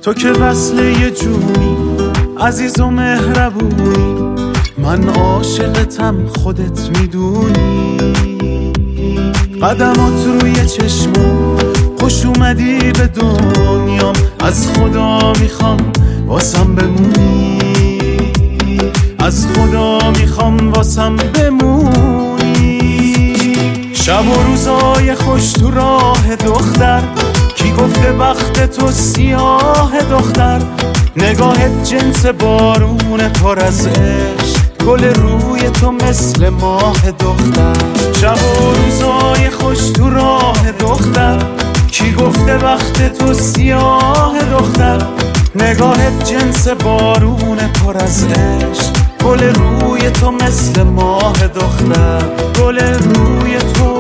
تو که وصل یه جونی عزیز و مهربونی، من عاشقتم خودت میدونی. قدمات روی چشمم خوش اومدی به دنیام، از خدا میخوام واسم بمونی، از خدا میخوام واسم بمونی. شب و روزای خوش تو راه دختر، کی گفته بخت تو سیاه دختر؟ نگاهت جنس بارون پر از عشق، گل روی تو مثل ماه دختر. شب و روزای خوش تو راه دختر، کی گفته بخت تو سیاه دختر؟ نگاهت جنس بارون پر از عشق، گل روی تو مثل ماه دختر، گل روی تو.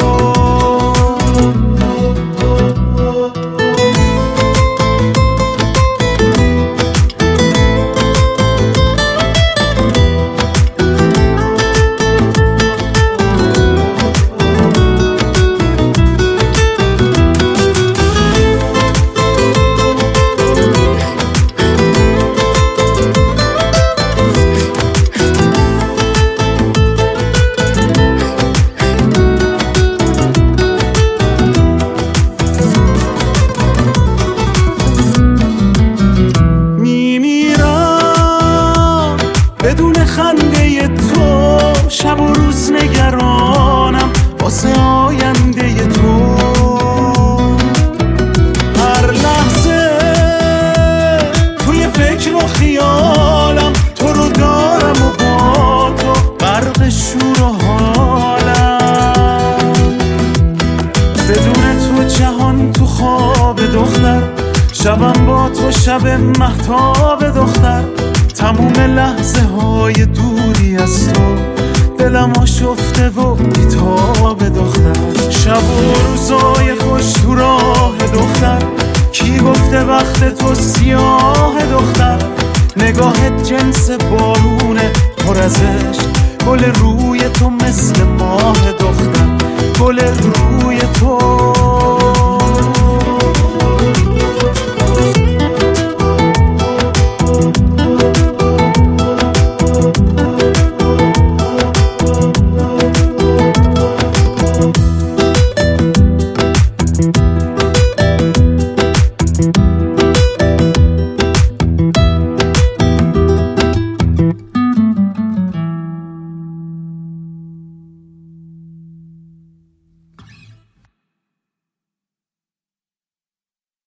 بدون خنده تو شب و روز نگرانم واسه آینده تو. هر لحظه توی فکر و خیالم، تو رو دارم و با تو غرق شور و حالم. بدون تو جهان تو خواب دختر، شبم با تو شب مهتاب دختر. تموم لحظه های دوری از تو دلم آشفته و بیتاب دختر. شب و روزای خوش تو راه دختر، کی گفته وقت تو سیاه دختر؟ نگاهت جنس بارونه پر از عشق، گل روی تو مثل ماه دختر، گل روی تو.